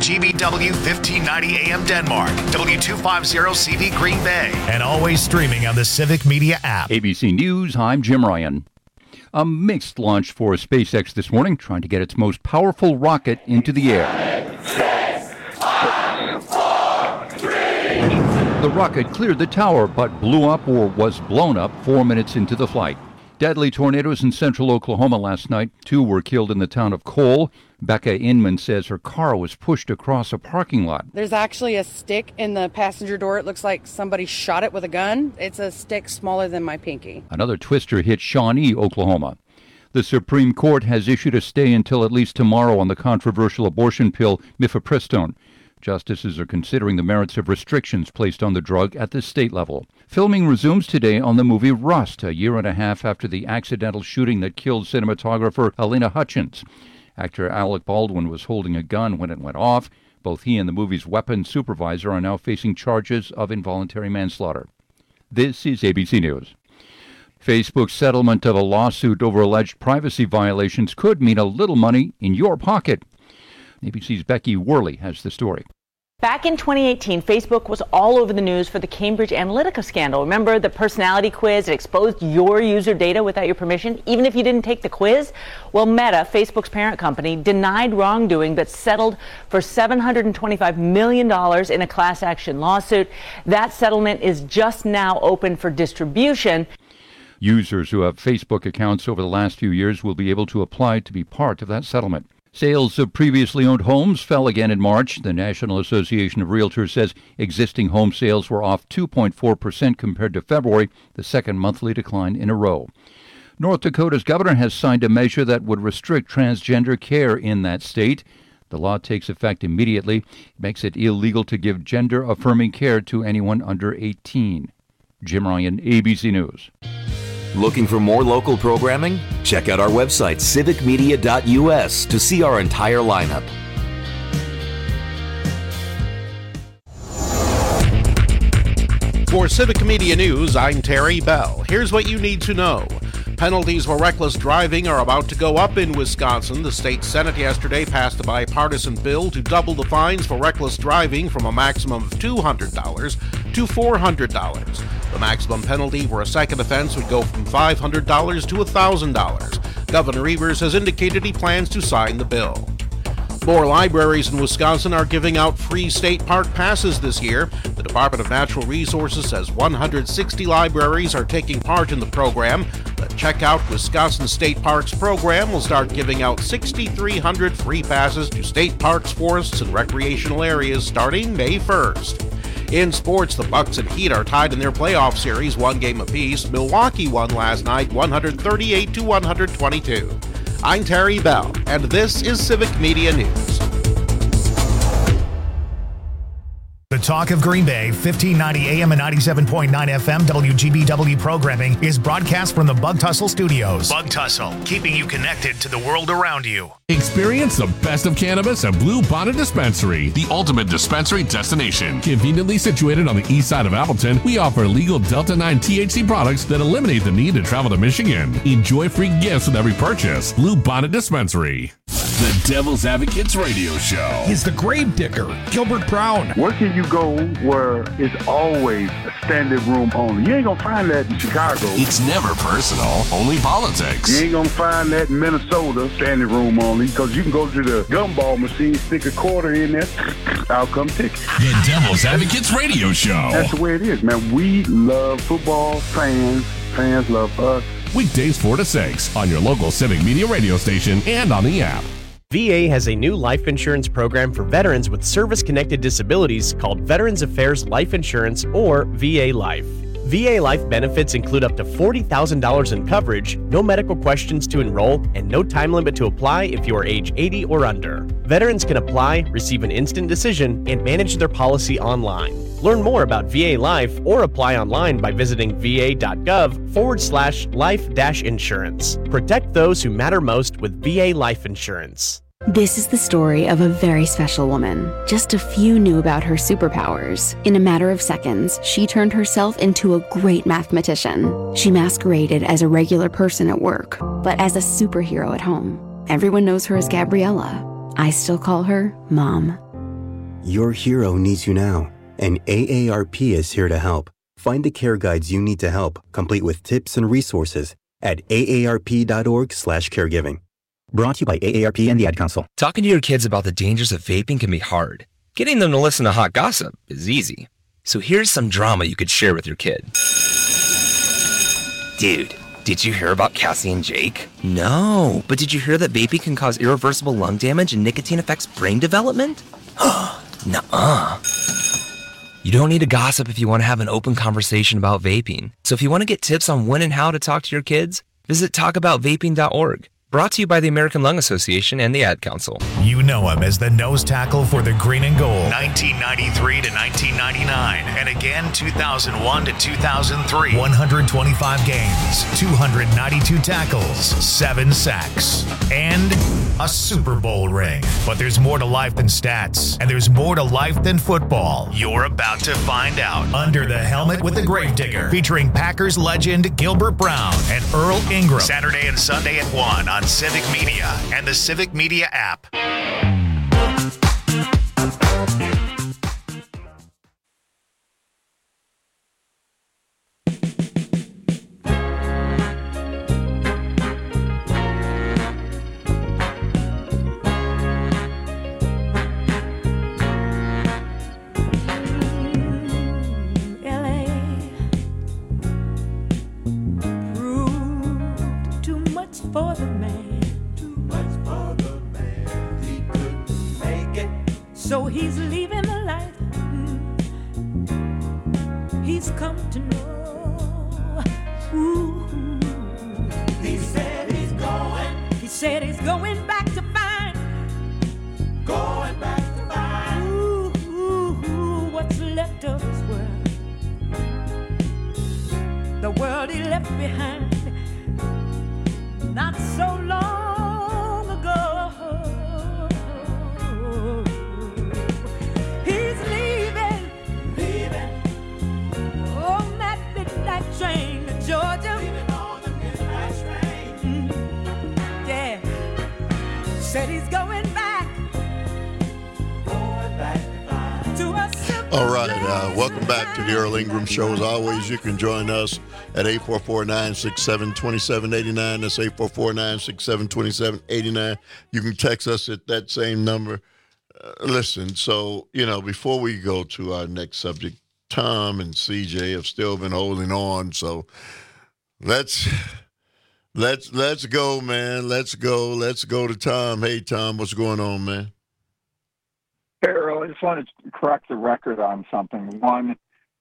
WGBW 1590 AM Denmark, W250CV Green Bay, and always streaming on the Civic Media app. ABC News, I'm Jim Ryan. A mixed launch for SpaceX this morning, trying to get its most powerful rocket into the air. 6, 5, 4, 3. The rocket cleared the tower, but blew up or was blown up 4 minutes into the flight. Deadly tornadoes in central Oklahoma last night. 2 were killed in the town of Cole. Becca Inman says her car was pushed across a parking lot. There's actually a stick in the passenger door. It looks like somebody shot it with a gun. It's a stick smaller than my pinky. Another twister hit Shawnee, Oklahoma. The Supreme Court has issued a stay until at least tomorrow on the controversial abortion pill mifepristone. Justices are considering the merits of restrictions placed on the drug at the state level. Filming resumes today on the movie Rust, a year and a half after the accidental shooting that killed cinematographer Halyna Hutchins. Actor Alec Baldwin was holding a gun when it went off. Both he and the movie's weapons supervisor are now facing charges of involuntary manslaughter. This is ABC News. Facebook's settlement of a lawsuit over alleged privacy violations could mean a little money in your pocket. ABC's Becky Worley has the story. Back in 2018, Facebook was all over the news for the Cambridge Analytica scandal. Remember the personality quiz that exposed your user data without your permission, even if you didn't take the quiz? Well, Meta, Facebook's parent company, denied wrongdoing but settled for $725 million in a class action lawsuit. That settlement is just now open for distribution. Users who have Facebook accounts over the last few years will be able to apply to be part of that settlement. Sales of previously owned homes fell again in March. The National Association of Realtors says existing home sales were off 2.4% compared to February, the second monthly decline in a row. North Dakota's governor has signed a measure that would restrict transgender care in that state. The law takes effect immediately. It makes it illegal to give gender-affirming care to anyone under 18. Jim Ryan, ABC News. Looking for more local programming? Check out our website, civicmedia.us, to see our entire lineup. For Civic Media News, I'm Terry Bell. Here's what you need to know. Penalties for reckless driving are about to go up in Wisconsin. The state Senate yesterday passed a bipartisan bill to double the fines for reckless driving from a maximum of $200 to $400. The maximum penalty for a second offense would go from $500 to $1,000. Governor Evers has indicated he plans to sign the bill. More libraries in Wisconsin are giving out free state park passes this year. The Department of Natural Resources says 160 libraries are taking part in the program. The Check Out Wisconsin State Parks program will start giving out 6,300 free passes to state parks, forests, and recreational areas starting May 1st. In sports, the Bucks and Heat are tied in their playoff series, 1 game apiece. Milwaukee won last night, 138-122. I'm Terry Bell, and this is Civic Media News. The Talk of Green Bay, 1590 AM and 97.9 FM WGBW programming is broadcast from the Bug Tussle Studios. Bug Tussle, keeping you connected to the world around you. Experience the best of cannabis at Blue Bonnet Dispensary, the ultimate dispensary destination. Conveniently situated on the east side of Appleton, we offer legal Delta-9 THC products that eliminate the need to travel to Michigan. Enjoy free gifts with every purchase. Blue Bonnet Dispensary. The Devil's Advocates Radio Show. He's the grave digger, Gilbert Brown. Where can you go where it's always a standing room only? You ain't gonna find that in Chicago. It's never personal, only politics. You ain't gonna find that in Minnesota, standing room only, because you can go to the gumball machine, stick a quarter in there, I'll come ticket. The Devil's Advocates Radio Show. That's the way it is, man. We love football, fans love us. Weekdays 4 to 6 on your local Civic Media radio station and on the app. VA has a new life insurance program for veterans with service-connected disabilities called Veterans Affairs Life Insurance, or VA Life. VA Life benefits include up to $40,000 in coverage, no medical questions to enroll, and no time limit to apply if you are age 80 or under. Veterans can apply, receive an instant decision, and manage their policy online. Learn more about VA Life or apply online by visiting va.gov/life-insurance. Protect those who matter most with VA Life Insurance. This is the story of a very special woman. Just a few knew about her superpowers. In a matter of seconds, she turned herself into a great mathematician. She masqueraded as a regular person at work, but as a superhero at home. Everyone knows her as Gabriella. I still call her Mom. Your hero needs you now, and AARP is here to help. Find the care guides you need to help, complete with tips and resources at aarp.org/caregiving. Brought to you by AARP and the Ad Council. Talking to your kids about the dangers of vaping can be hard. Getting them to listen to hot gossip is easy. So here's some drama you could share with your kid. Dude, did you hear about Cassie and Jake? No, but did you hear that vaping can cause irreversible lung damage and nicotine affects brain development? Nuh-uh. You don't need to gossip if you want to have an open conversation about vaping. So if you want to get tips on when and how to talk to your kids, visit talkaboutvaping.org. Brought to you by the American Lung Association and the Ad Council. You know him as the nose tackle for the Green and Gold, 1993 to 1999, and again 2001 to 2003. 125 games, 292 tackles, 7 sacks, and a Super Bowl ring. But there's more to life than stats, and there's more to life than football. You're about to find out. Under the Helmet with the Gravedigger, featuring Packers legend Gilbert Brown and Earl Ingram. Saturday and Sunday at 1 on Civic Media and the Civic Media app. So he's leaving the life he's come to know. Ooh. He said he's going back to find. Going back to find. Ooh, what's left of his world. The world he left behind not so long ago. Train to Georgia. On the midnight train. Yeah. Said he's going back to us. All right. Welcome back to the Earl Ingram Show. As always, you can join us at 844-967-2789. That's 844-967-2789. You can text us at that same number. Listen, so, before we go to our next subject, Tom and CJ have still been holding on, so let's go, man. Let's go to Tom. Hey, Tom, what's going on, man? Hey, Earl, I just wanted to correct the record on something. One,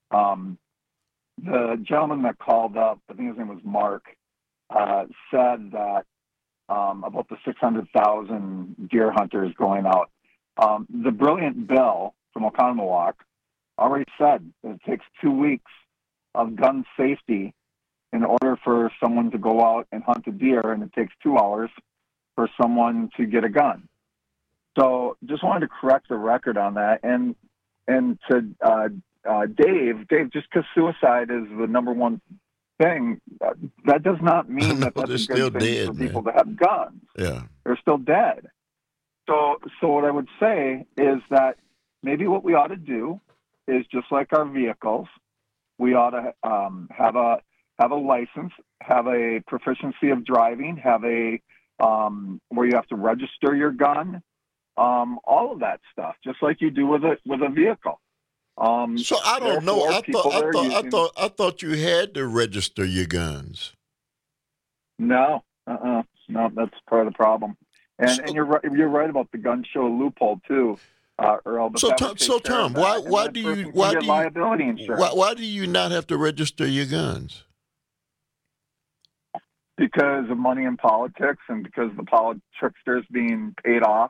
the gentleman that called up, I think his name was Mark, said that about the 600,000 deer hunters going out. The brilliant Bill from Oconomowoc already said that it takes 2 weeks of gun safety in order for someone to go out and hunt a deer, and it takes 2 hours for someone to get a gun. So just wanted to correct the record on that. And to Dave, just because suicide is the number one thing, that does not mean that that's a good thing for people to have guns. Yeah. They're still dead. So what I would say is that maybe what we ought to do is just like our vehicles, we ought to have a license, have a proficiency of driving, have a where you have to register your gun, all of that stuff, just like you do with a vehicle. So I don't know. I thought you had to register your guns. No, no, that's part of the problem. And you're right about the gun show loophole too. Earl, so Tom, why do you not have to register your guns? Because of money in politics and because the tricksters being paid off.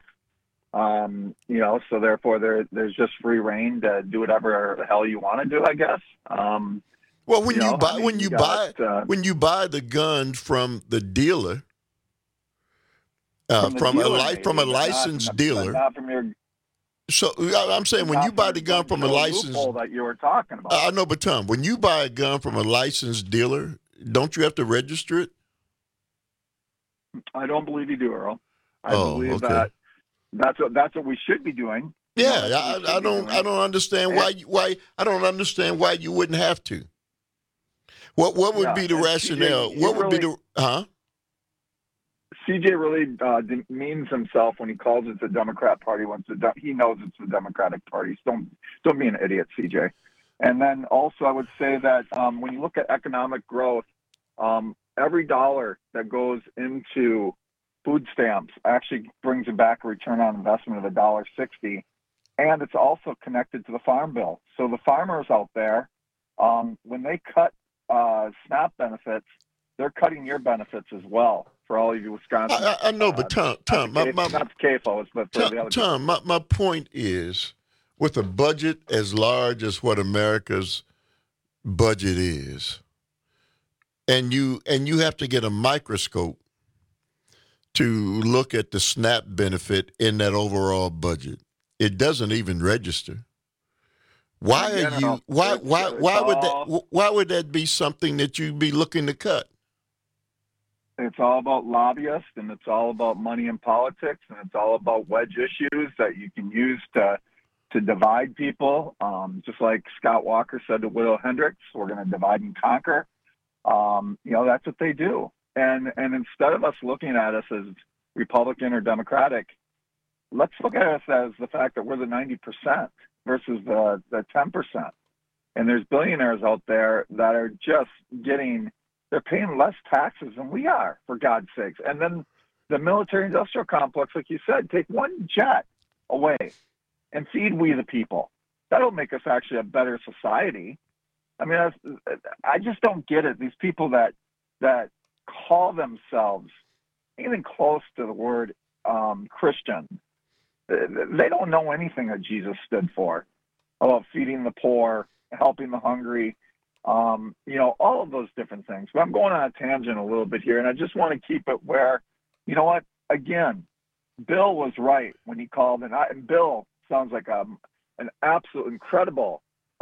So therefore there's just free reign to do whatever the hell you want to do, I guess. Well, when you buy the gun from the dealer, from a licensed dealer. Not from your. So I'm saying when you buy the gun from a licensed that you were talking about. I know, but Tom, when you buy a gun from a licensed dealer, don't you have to register it? I don't believe you do, Earl. I believe that that's what we should be doing. Yeah, I don't understand why I don't understand why you wouldn't have to. What would be the rationale? CJ, what would be the CJ really demeans himself when he calls it the Democrat Party. He knows it's the Democratic Party. So don't be an idiot, CJ. And then also, I would say that when you look at economic growth, every dollar that goes into food stamps actually brings you back a return on investment of $1.60, and it's also connected to the Farm Bill. So the farmers out there, when they cut SNAP benefits, they're cutting your benefits as well for all of you Wisconsin. I know, but Tom, not the CAFOs, but for the other Tom, my point is, with a budget as large as what America's budget is, and you have to get a microscope to look at the SNAP benefit in that overall budget. It doesn't even register. Why would that be something that you'd be looking to cut? It's all about lobbyists, and it's all about money in politics, and it's all about wedge issues that you can use to divide people. Just like Scott Walker said to Widow Hendricks, we're going to divide and conquer. That's what they do. And instead of us looking at us as Republican or Democratic, let's look at us as the fact that we're the 90% versus the 10%. And there's billionaires out there that are just they're paying less taxes than we are, for God's sakes. And then the military-industrial complex, like you said, take one jet away and feed we the people. That'll make us actually a better society. I mean, I just don't get it. These people that call themselves anything close to the word Christian, they don't know anything that Jesus stood for, about feeding the poor, helping the hungry, all of those different things. But I'm going on a tangent a little bit here, and I just want to keep it where, you know what, again, Bill was right when he called, and Bill sounds like an absolute incredible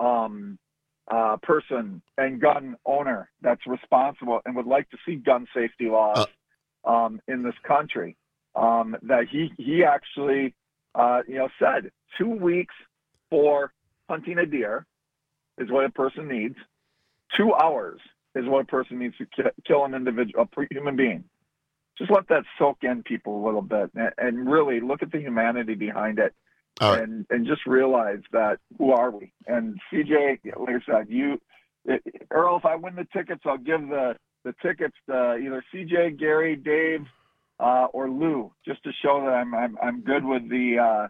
person and gun owner that's responsible and would like to see gun safety laws in this country. That he actually, said 2 weeks for hunting a deer is what a person needs. 2 hours is what a person needs to kill an individual, a human being. Just let that soak in, people, a little bit, and really look at the humanity behind it. And just realize that who are we? And CJ, like I said, Earl, if I win the tickets, I'll give the tickets to either CJ, Gary, Dave, or Lou, just to show that I'm good with the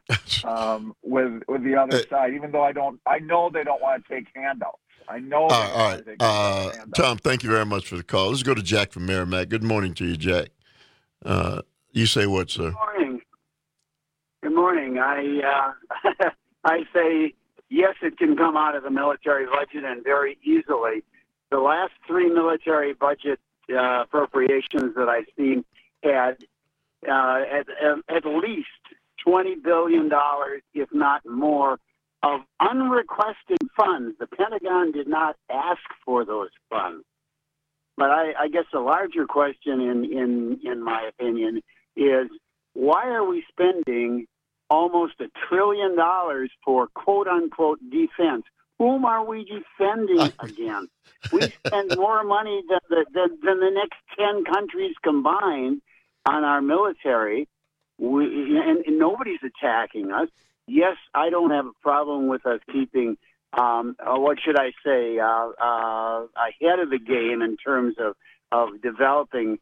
with the other side. Even though I know they don't want to take handouts. I know. All right. Tom, thank you very much for the call. Let's go to Jack from Merrimack. Good morning to you, Jack. You say what, sir? Good morning. Good morning. I say yes, it can come out of the military budget, and very easily. The last 3 military budget appropriations that I've seen had at least $20 billion, if not more, of unrequested funds. The Pentagon did not ask for those funds. But I guess the larger question, in my opinion, is why are we spending almost $1 trillion for quote-unquote defense? Whom are we defending against? We spend more money than the next 10 countries combined on our military, and nobody's attacking us. Yes, I don't have a problem with us keeping, what should I say, ahead of the game in terms of developing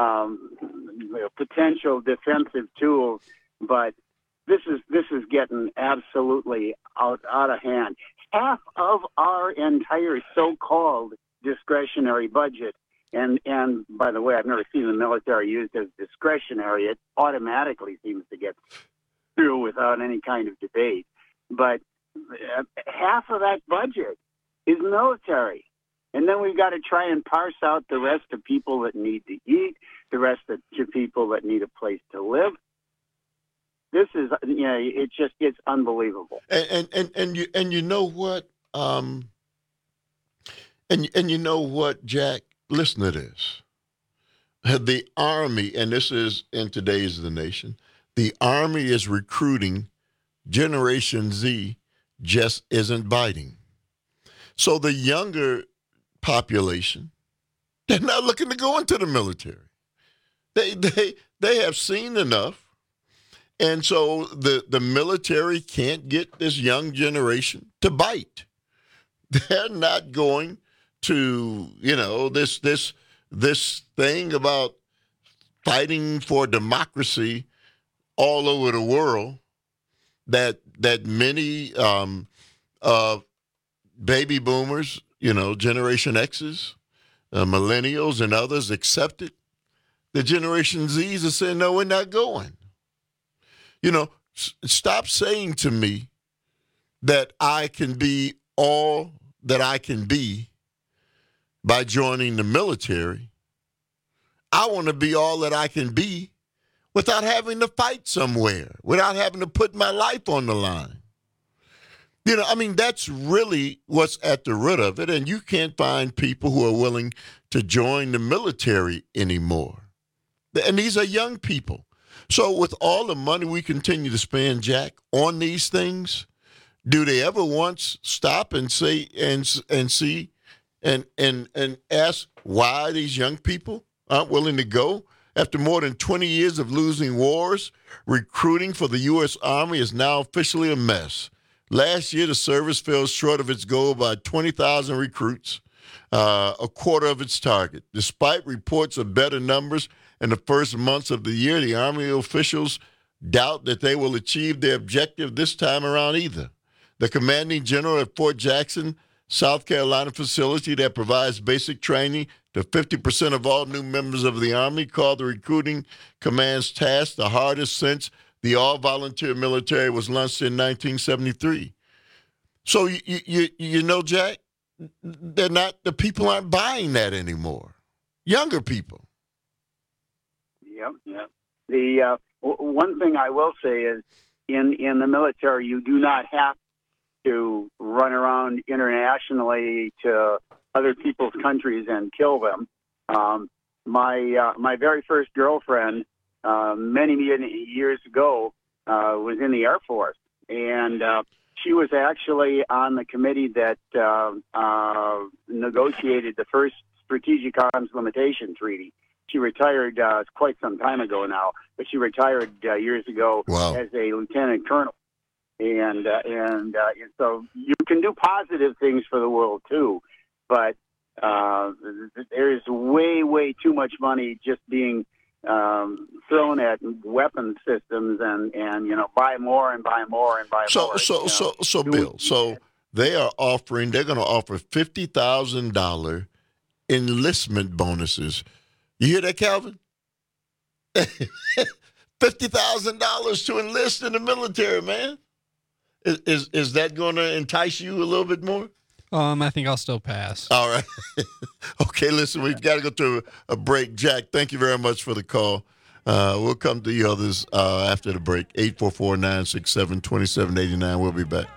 potential defensive tools, but this is getting absolutely out of hand. Half of our entire so-called discretionary budget, and by the way, I've never seen the military used as discretionary. It automatically seems to get through without any kind of debate. But half of that budget is military. And then we've got to try and parse out the rest of people that need to eat, the rest of people that need a place to live. This is, it's unbelievable. And you know what? And you know what, Jack? Listen to this. The Army, and this is in today's The Nation, the Army is recruiting Generation Z just isn't biting. So the younger population, they're not looking to go into the military. They have seen enough. And so the military can't get this young generation to bite. They're not going to, this thing about fighting for democracy all over the world that many baby boomers, Generation X's, millennials and others accepted. The Generation Z's are saying, no, we're not going. Stop saying to me that I can be all that I can be by joining the military. I want to be all that I can be without having to fight somewhere, without having to put my life on the line. That's really what's at the root of it, and you can't find people who are willing to join the military anymore. And these are young people. So with all the money we continue to spend, Jack, on these things, do they ever once stop and say and see and ask why these young people aren't willing to go? After more than 20 years of losing wars, recruiting for the U.S. Army is now officially a mess. Last year, the service fell short of its goal by 20,000 recruits, a quarter of its target. Despite reports of better numbers in the first months of the year, the Army officials doubt that they will achieve their objective this time around either. The commanding general at Fort Jackson, South Carolina facility that provides basic training to 50% of all new members of the Army, called the recruiting command's task the hardest since the all-volunteer military was launched in 1973. So, Jack, the people aren't buying that anymore. Younger people. Yep. The one thing I will say is in the military, you do not have to run around internationally to other people's countries and kill them. My very first girlfriend, many years ago, was in the Air Force, and she was actually on the committee that negotiated the first Strategic Arms Limitation Treaty. She retired quite some time ago now, but she retired years ago as a lieutenant colonel. And so you can do positive things for the world too, but there's way too much money just being thrown at weapon systems and buy more and buy more and buy more. So Bill, they're going to offer $50,000 enlistment bonuses. You hear that, Calvin? $50,000 to enlist in the military, man. Is that going to entice you a little bit more? I think I'll still pass. All right. Okay, listen, we've got to go to a break. Jack, thank you very much for the call. We'll come to you others after the break. 844-967-2789. We'll be back.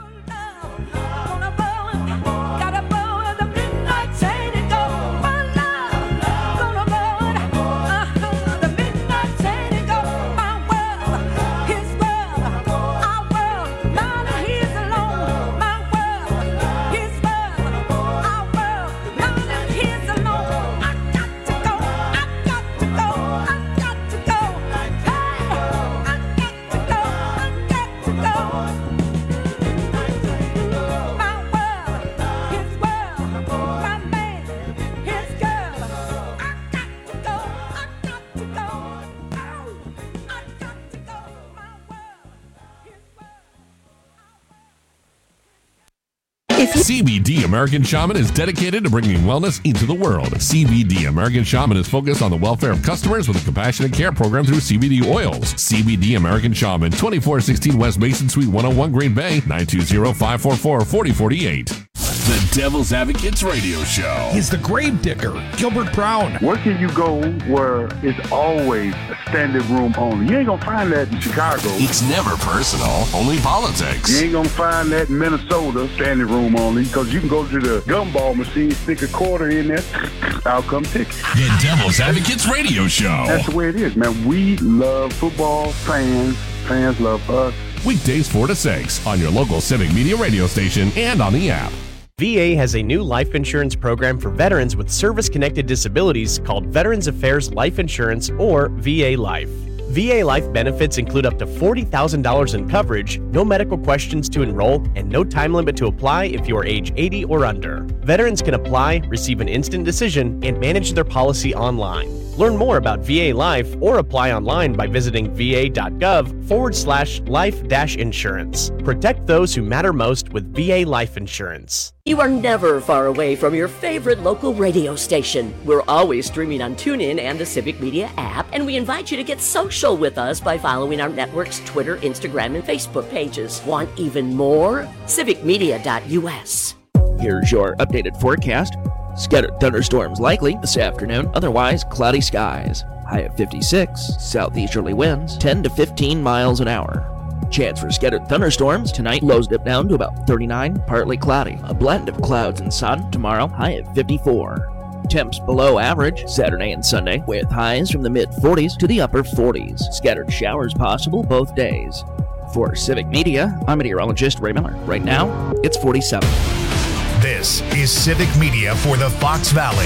CBD American Shaman is dedicated to bringing wellness into the world. CBD American Shaman is focused on the welfare of customers with a compassionate care program through CBD oils. CBD American Shaman, 2416 West Mason Suite 101 Green Bay, 920-544-4048. The Devil's Advocates Radio Show. He's the grave digger, Gilbert Brown. Where can you go where it's always a standing room only? You ain't gonna find that in Chicago. It's never personal, only politics. You ain't gonna find that in Minnesota, standing room only, because you can go to the gumball machine, stick a quarter in there, I'll come ticket. The Devil's Advocates Radio Show. That's the way it is, man. We love football, fans love us. Weekdays 4 to 6 on your local Civic Media radio station and on the app. VA has a new life insurance program for veterans with service-connected disabilities called Veterans Affairs Life Insurance, or VA Life. VA Life benefits include up to $40,000 in coverage, no medical questions to enroll, and no time limit to apply if you are age 80 or under. Veterans can apply, receive an instant decision, and manage their policy online. Learn more about VA Life or apply online by visiting va.gov/life-insurance. Protect those who matter most with VA Life Insurance. You are never far away from your favorite local radio station. We're always streaming on TuneIn and the Civic Media app, and we invite you to get social with us by following our network's Twitter, Instagram, and Facebook pages. Want even more? civicmedia.us. Here's your updated forecast. Scattered thunderstorms likely this afternoon, otherwise cloudy skies. High of 56, southeasterly winds 10 to 15 miles an hour. Chance for scattered thunderstorms tonight, lows dip down to about 39, partly cloudy. A blend of clouds and sun tomorrow, high of 54. Temps below average Saturday and Sunday, with highs from the mid-40s to the upper 40s. Scattered showers possible both days. For Civic Media, I'm meteorologist Ray Miller. Right now, it's 47. This is Civic Media for the Fox Valley.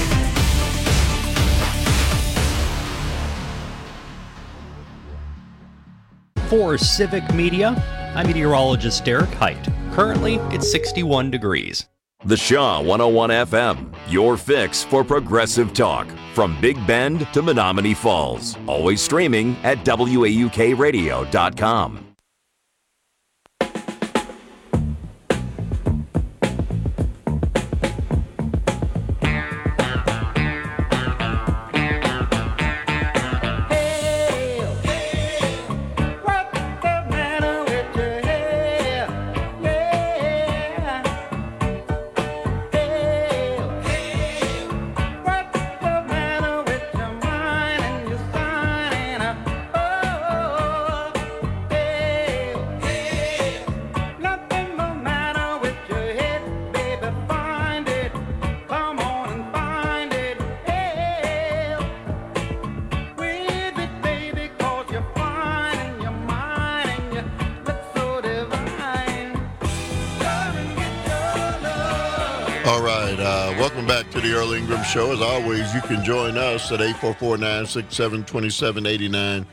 For Civic Media, I'm meteorologist Derek Height. Currently, it's 61 degrees. The Shaw 101 FM, your fix for progressive talk. From Big Bend to Menominee Falls. Always streaming at WAUKradio.com. Welcome back to the Earl Ingram Show. As always, you can join us at 844-967-2789,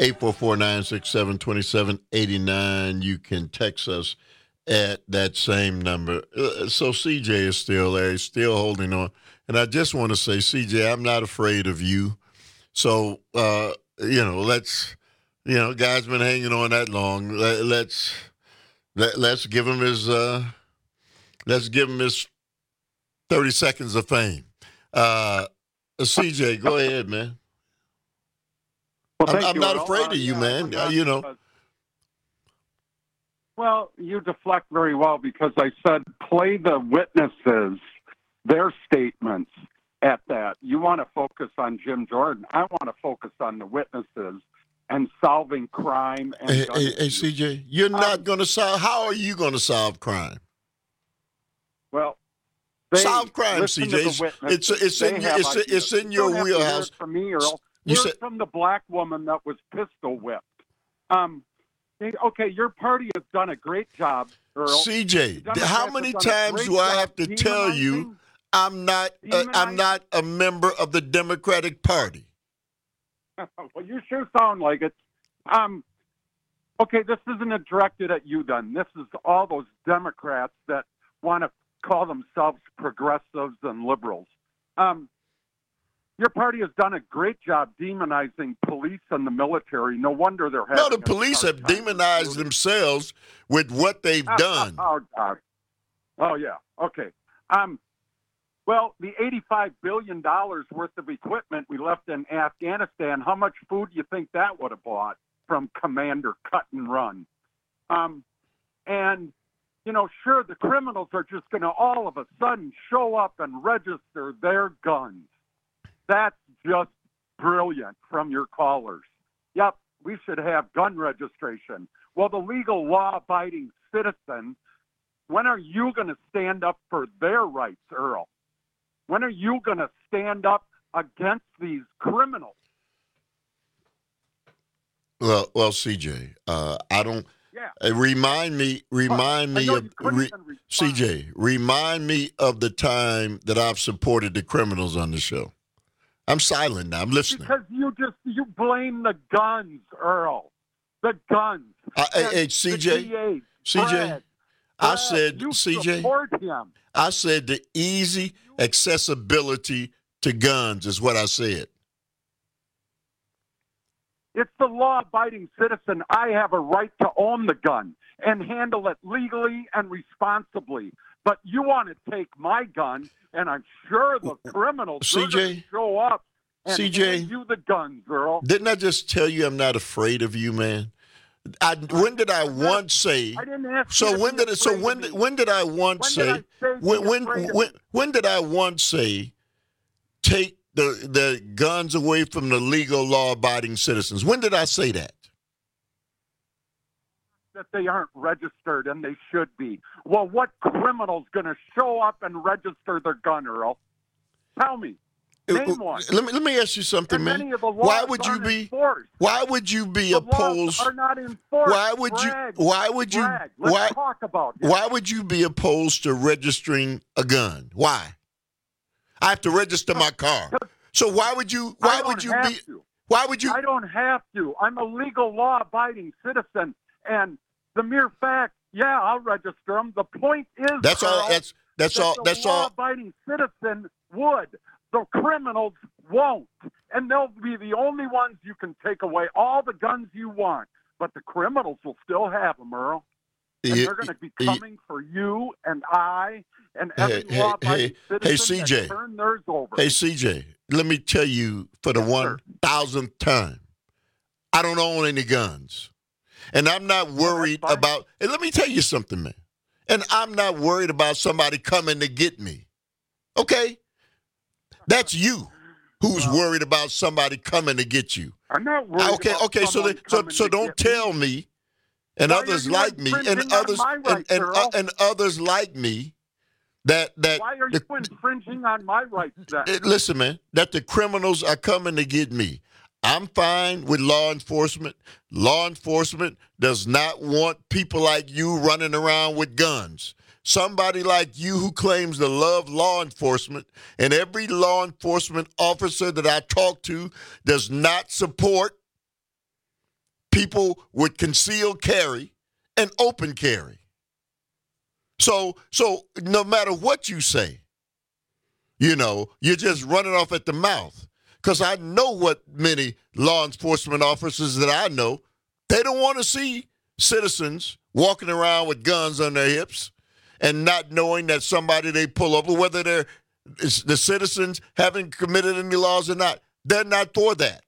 844-967-2789. You can text us at that same number. So CJ is still there. He's still holding on. And I just want to say, CJ, I'm not afraid of you. So, let's, guy's been hanging on that long. Let's give him his, 30 seconds of fame. CJ, go ahead, man. Well, I'm not afraid of you, man. Well, you deflect very well because I said play the witnesses, their statements at that. You want to focus on Jim Jordan. I want to focus on the witnesses and solving crime. And hey, CJ, you're not going to solve. How are you going to solve crime? Well, solve crime, CJ. It's in your wheelhouse. From me, Earl. From the black woman that was pistol whipped. Okay, your party has done a great job, Earl. CJ, how many times do I have to tell you I'm not a member of the Democratic Party? Well, you sure sound like it. Okay, this isn't directed at you, then. This is all those Democrats that want to call themselves progressives and liberals. Your party has done a great job demonizing police and the military. No wonder they're having. No, the police have demonized themselves with what they've done. Oh, yeah. Okay. Well, the $85 billion worth of equipment we left in Afghanistan, how much food do you think that would have bought from Commander Cut and Run? And sure, the criminals are just going to all of a sudden show up and register their guns. That's just brilliant from your callers. Yep, we should have gun registration. Well, the legal law-abiding citizen, when are you going to stand up for their rights, Earl? When are you going to stand up against these criminals? Well, CJ, I Yeah. Remind me, CJ, remind me of the time that I've supported the criminals on the show. I'm silent now. I'm listening. Because you blame the guns, Earl. The guns. Hey, CJ, I said, you CJ, support him. I said the easy accessibility to guns is what I said. It's the law-abiding citizen. I have a right to own the gun and handle it legally and responsibly. But you want to take my gun, and I'm sure the criminals are going to show up and hand you the guns, Earl. Didn't I just tell you I'm not afraid of you, man? When did I once say? I didn't ask. So when did I once say? When did I once say? Take the guns away from the legal, law-abiding citizens. When did I say that? That they aren't registered, and they should be. Well, what criminal's going to show up and register their gun, Earl? Tell me. Name one. Let me ask you something, man. Why would you be opposed? Are not enforced. Let's talk about it. Why would you be opposed to registering a gun? Why? I have to register my car. So why would you be? I don't have to. I'm a legal, law-abiding citizen, and the mere fact, I'll register them. The point is, that's all. That's all. The law-abiding citizen would. The criminals won't, and they'll be the only ones you can take away all the guns you want. But the criminals will still have them, Earl. And they're going to be coming for you and I and every law-abiding citizen that turn theirs over. Hey, CJ, let me tell you for the 1,000th time, I don't own any guns. And I'm not worried about – and let me tell you something, man. And I'm not worried about somebody coming to get me. Okay? That's you who's worried about somebody coming to get you. I'm not worried Okay, so don't tell me and others like me and others like me that why are you infringing on my rights then? Listen, man, that the criminals are coming to get me. I'm fine with law enforcement. Law enforcement does not want people like you running around with guns. Somebody like you who claims to love law enforcement, and every law enforcement officer that I talk to does not support people with concealed carry and open carry. So no matter what you say, you're just running off at the mouth. Because I know what many law enforcement officers that I know, they don't want to see citizens walking around with guns on their hips and not knowing that somebody they pull over, whether they're the citizens haven't committed any laws or not. They're not for that.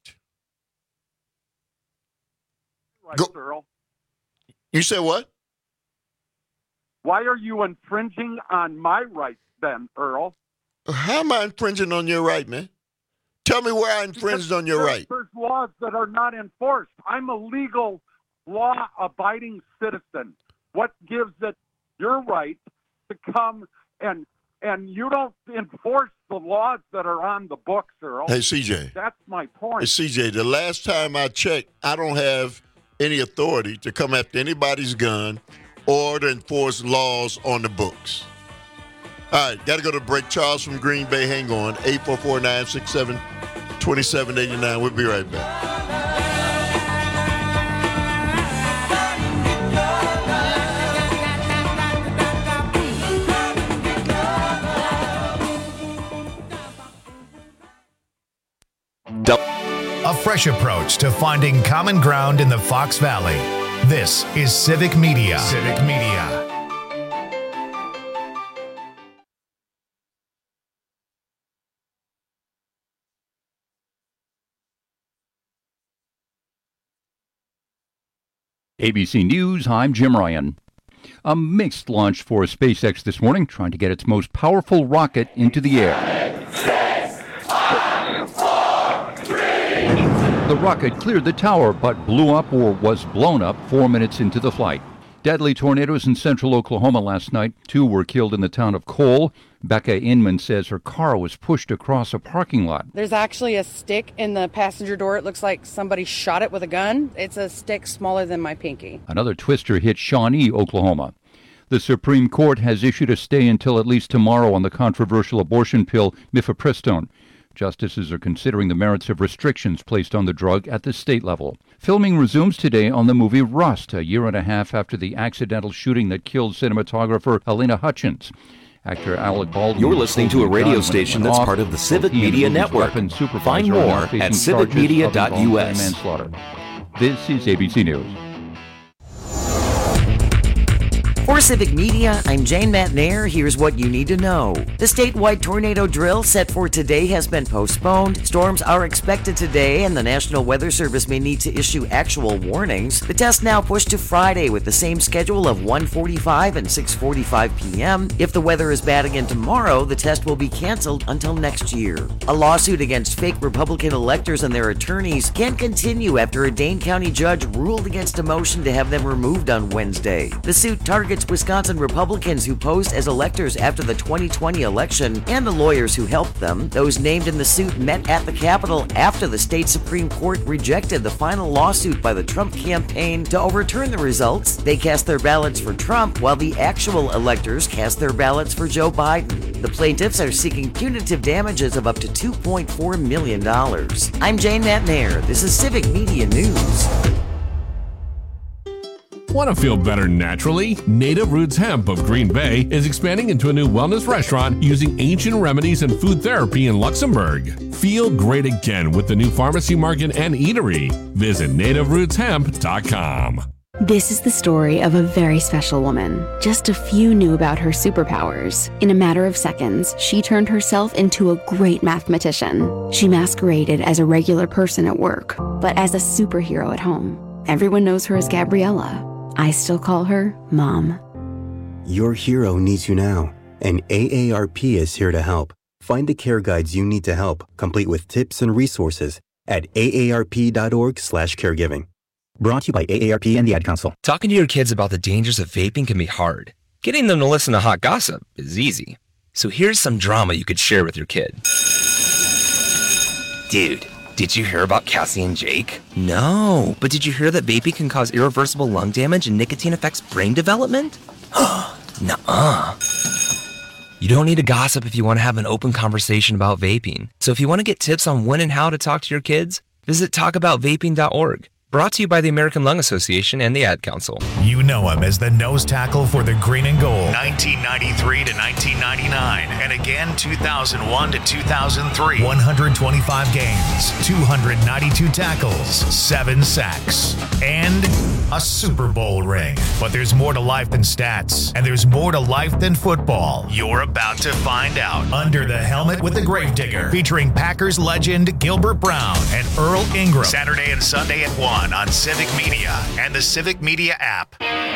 Right, Earl. You said what? Why are you infringing on my rights then, Earl? How am I infringing on your right, man? Tell me where I infringed on your right. There's laws that are not enforced. I'm a legal, law-abiding citizen. What gives it your right to come and you don't enforce the laws that are on the books, Earl? Hey, CJ. That's my point. Hey, CJ, the last time I checked, I don't have any authority to come after anybody's gun or to enforce laws on the books. All right, got to go to break. Charles from Green Bay, hang on. 844-967-2789. We'll be right back. A fresh approach to finding common ground in the Fox Valley. This is Civic Media. Civic Media. ABC News, I'm Jim Ryan. A mixed launch for SpaceX this morning, trying to get its most powerful rocket into the air. 6, 5, 4, 3. The rocket cleared the tower, but blew up or was blown up 4 minutes into the flight. Deadly tornadoes in central Oklahoma last night. 2 were killed in the town of Cole. Becca Inman says her car was pushed across a parking lot. There's actually a stick in the passenger door. It looks like somebody shot it with a gun. It's a stick smaller than my pinky. Another twister hit Shawnee, Oklahoma. The Supreme Court has issued a stay until at least tomorrow on the controversial abortion pill mifepristone. Justices are considering the merits of restrictions placed on the drug at the state level. Filming resumes today on the movie Rust, a year and a half after the accidental shooting that killed cinematographer Elena Hutchins. Actor Alec Baldwin. You're listening to a radio station that's part of the Civic Media Network. Find more at civicmedia.us. This is ABC News. For Civic Media, I'm Jane Matnair. Here's what you need to know. The statewide tornado drill set for today has been postponed. Storms are expected today, and the National Weather Service may need to issue actual warnings. The test now pushed to Friday with the same schedule of 1:45 and 6:45 p.m. If the weather is bad again tomorrow, the test will be canceled until next year. A lawsuit against fake Republican electors and their attorneys can continue after a Dane County judge ruled against a motion to have them removed on Wednesday. The suit targets Wisconsin Republicans who posed as electors after the 2020 election and the lawyers who helped them. Those named in the suit met at the Capitol after the state Supreme Court rejected the final lawsuit by the Trump campaign to overturn the results. They cast their ballots for Trump, while the actual electors cast their ballots for Joe Biden. The plaintiffs are seeking punitive damages of up to $2.4 million. I'm Jane Matnair. This is Civic Media News. Want to feel better naturally? Native Roots Hemp of Green Bay is expanding into a new wellness restaurant using ancient remedies and food therapy in Luxembourg. Feel great again with the new pharmacy market and eatery. Visit nativerootshemp.com. This is the story of a very special woman. Just a few knew about her superpowers. In a matter of seconds, she turned herself into a great mathematician. She masqueraded as a regular person at work, but as a superhero at home. Everyone knows her as Gabriella. I still call her Mom. Your hero needs you now, and AARP is here to help. Find the care guides you need to help, complete with tips and resources at aarp.org/caregiving. Brought to you by AARP and the Ad Council. Talking to your kids about the dangers of vaping can be hard. Getting them to listen to hot gossip is easy. So here's some drama you could share with your kid. Dude, did you hear about Cassie and Jake? No, but did you hear that vaping can cause irreversible lung damage and nicotine affects brain development? Nuh-uh. You don't need to gossip if you want to have an open conversation about vaping. So if you want to get tips on when and how to talk to your kids, visit talkaboutvaping.org. Brought to you by the American Lung Association and the Ad Council. You know him as the nose tackle for the Green and Gold, 1993 to 1999, and again 2001 to 2003. 125 games, 292 tackles, 7 sacks, and a Super Bowl ring. But there's more to life than stats, and there's more to life than football. You're about to find out. Under the Helmet with the Gravedigger, featuring Packers legend Gilbert Brown and Earl Ingram. Saturday and Sunday at 1 on Civic Media and the Civic Media app.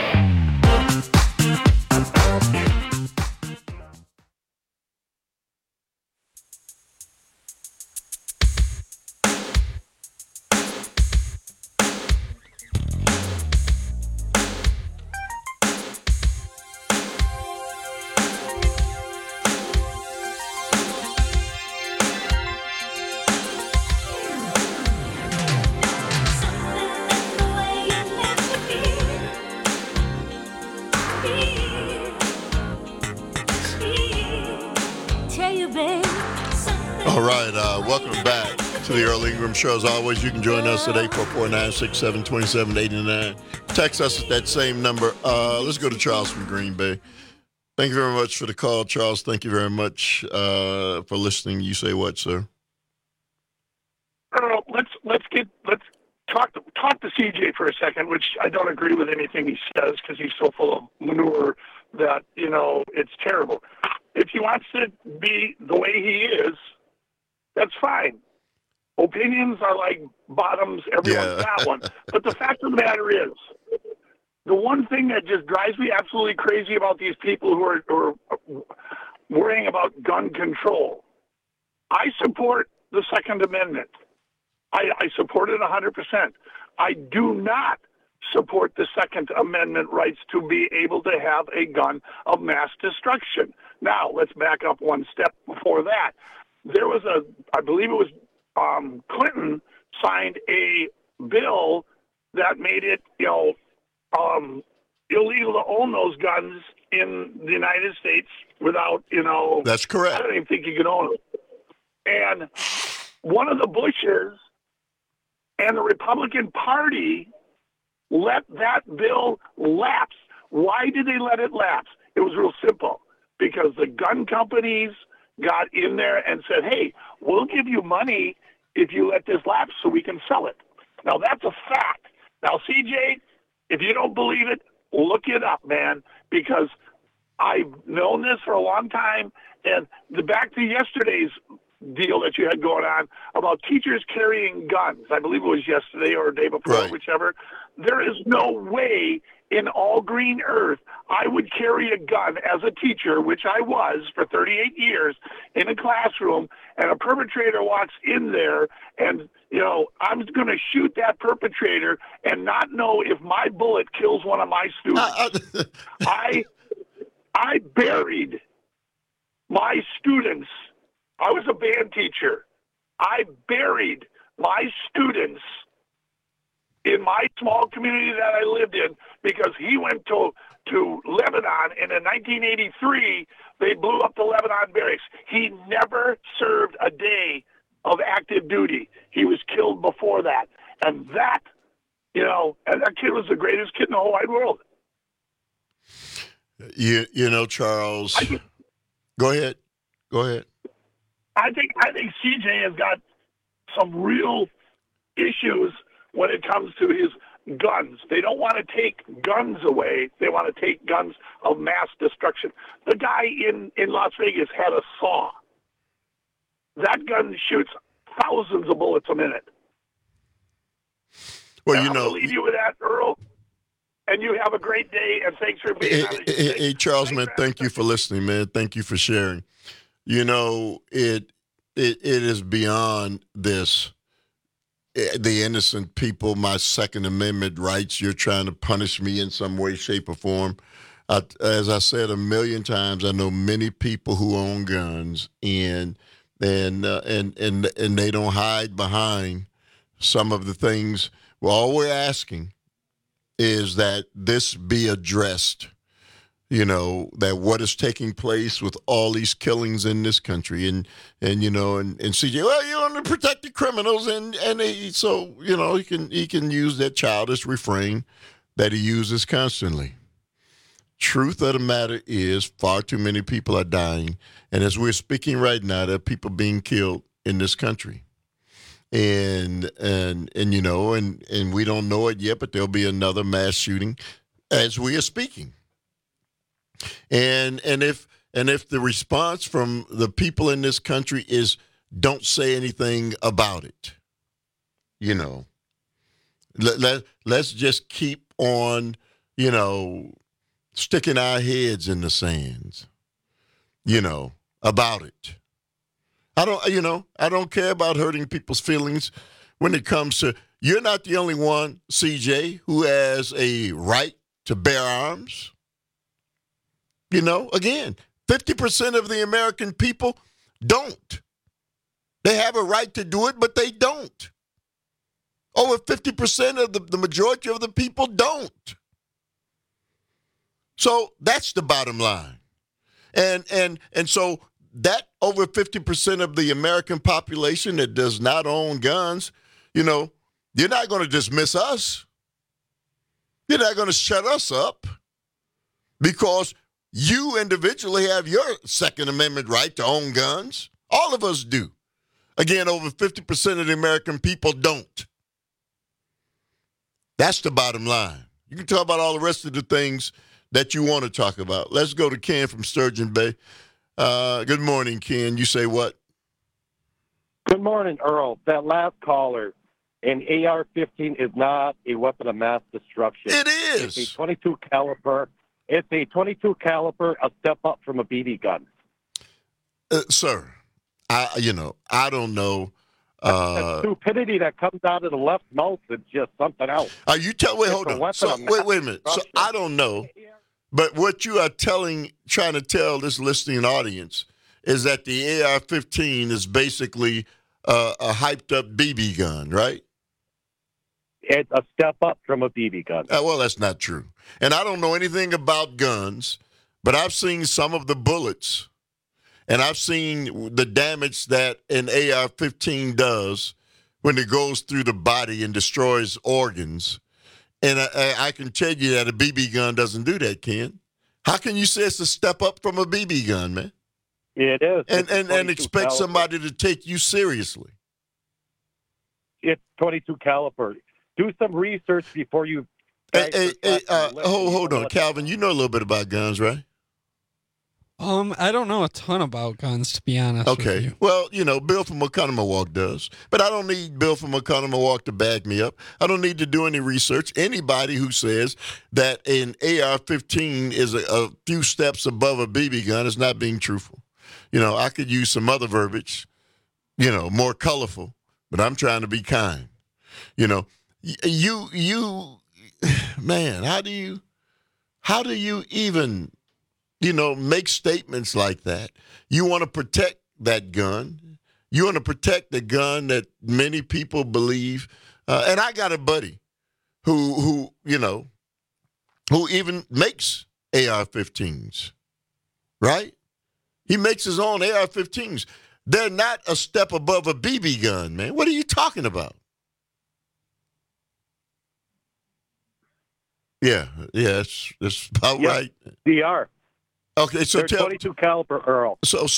Welcome back to the Earl Ingram Show. As always, you can join us at 844-967-2789. Text us at that same number. Let's go to Charles from Green Bay. Thank you very much for the call, Charles. Thank you very much for listening. You say what, sir? Earl, let's talk to CJ for a second, which I don't agree with anything he says because he's so full of manure that, it's terrible. If he wants to be the way he is, that's fine. Opinions are like bottoms. Everyone's got one. But the fact of the matter is, the one thing that just drives me absolutely crazy about these people who are worrying about gun control, I support the Second Amendment. I support it 100%. I do not support the Second Amendment rights to be able to have a gun of mass destruction. Now, let's back up one step before that. There was I believe it was Clinton signed a bill that made it, illegal to own those guns in the United States without, That's correct. I don't even think you can own them. And one of the Bushes and the Republican Party let that bill lapse. Why did they let it lapse? It was real simple. Because the gun companies got in there and said, hey, we'll give you money if you let this lapse so we can sell it. Now, that's a fact. Now, CJ, if you don't believe it, look it up, man, because I've known this for a long time. And back to yesterday's deal that you had going on about teachers carrying guns. I believe it was yesterday or the day before, right. Whichever. There is no way in all green earth I would carry a gun as a teacher, which I was for 38 years, in a classroom, and a perpetrator walks in there and, I'm going to shoot that perpetrator and not know if my bullet kills one of my students. I buried my students. I was a band teacher. I buried my students in my small community that I lived in because he went to Lebanon, and in 1983, they blew up the Lebanon barracks. He never served a day of active duty. He was killed before that. And that, and that kid was the greatest kid in the whole wide world. Charles, go ahead. I think CJ has got some real issues when it comes to his guns. They don't want to take guns away. They want to take guns of mass destruction. The guy in Las Vegas had a saw. That gun shoots thousands of bullets a minute. Well, and I'll leave you with that, Earl. And you have a great day, and thanks for being on. Hey, Charles, man, thank you for listening, man. Thank you for sharing. It is beyond this. The innocent people, my Second Amendment rights, you're trying to punish me in some way, shape, or form. As I said a million times, I know many people who own guns, and they don't hide behind some of the things. Well, all we're asking is that this be addressed. That what is taking place with all these killings in this country, and CJ, well, you want to protect the criminals, and so he can use that childish refrain that he uses constantly. Truth of the matter is, far too many people are dying, and as we're speaking right now, there are people being killed in this country, and we don't know it yet, but there'll be another mass shooting as we are speaking. And if the response from the people in this country is don't say anything about it, let's just keep on, sticking our heads in the sands, about it. I don't care about hurting people's feelings when it comes to, you're not the only one, CJ, who has a right to bear arms. Again, 50% of the American people don't. They have a right to do it, but they don't. Over 50% of the majority of the people don't. So that's the bottom line. And so that over 50% of the American population that does not own guns, you're not going to dismiss us. You're not going to shut us up because you individually have your Second Amendment right to own guns. All of us do. Again, over 50% of the American people don't. That's the bottom line. You can talk about all the rest of the things that you want to talk about. Let's go to Ken from Sturgeon Bay. Good morning, Ken. You say what? Good morning, Earl. That last caller, an AR-15 is not a weapon of mass destruction. It is. It's a .22 caliber. It's a .22 caliber, a step up from a BB gun. Sir, I don't know. The stupidity that comes out of the left mouth is just something else. Wait, hold on. So, wait a minute. So I don't know, but what you are trying to tell this listening audience is that the AR-15 is basically a hyped-up BB gun, right? It's a step up from a BB gun. Well, that's not true. And I don't know anything about guns, but I've seen some of the bullets. And I've seen the damage that an AR-15 does when it goes through the body and destroys organs. And I can tell you that a BB gun doesn't do that, Ken. How can you say it's a step up from a BB gun, man? It is. And expect somebody to take you seriously. It's 22 caliber. Do some research before you... Hold on, Calvin. You know a little bit about guns, right? I don't know a ton about guns, to be honest. Okay. With you. Well, Bill from Oconomowoc does. But I don't need Bill from Oconomowoc to back me up. I don't need to do any research. Anybody who says that an AR-15 is a few steps above a BB gun is not being truthful. I could use some other verbiage, more colorful, but I'm trying to be kind. Man, how do you even... make statements like that? You want to protect that gun. You want to protect the gun that many people believe. And I got a buddy who even makes AR-15s, right? He makes his own AR-15s. They're not a step above a BB gun, man. What are you talking about? Yeah, that's about right. They are. Okay, so they're 22 caliber, Earl. So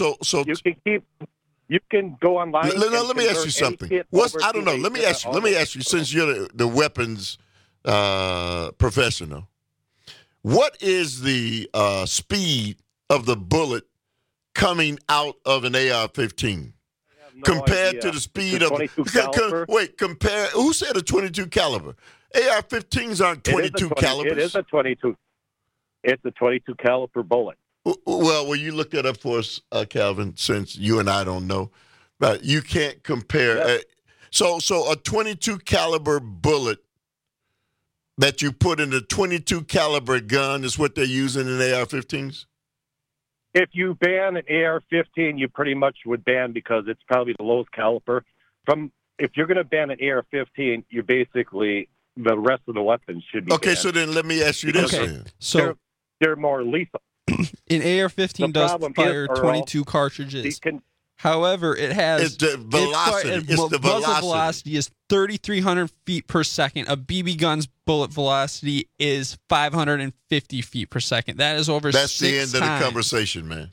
you can go online. Let me ask you something. I don't know. Let me ask you since you're the weapons professional. What is the speed of the bullet coming out of an AR-15 compared to the speed of 22 caliber? Compare. Who said a 22 caliber? AR-15s aren't 22 calibers. It is a 22. It's a 22 caliber bullet. Well, will you look that up for us, Calvin, since you and I don't know? But you can't compare. Yes. So a 22 caliber bullet that you put in a 22 caliber gun is what they're using in AR-15s? If you ban an AR-15, you pretty much would ban because it's probably the lowest caliber. If you're going to ban an AR-15, you're basically the rest of the weapons should be banned. So then let me ask you this. Okay. So they're more lethal. An AR-15 does fire 22 cartridges. However, it has it's the velocity. Muzzle velocity is 3,300 feet per second. A BB gun's bullet velocity is 550 feet per second. That is over 6 times. That's the end of the conversation, man.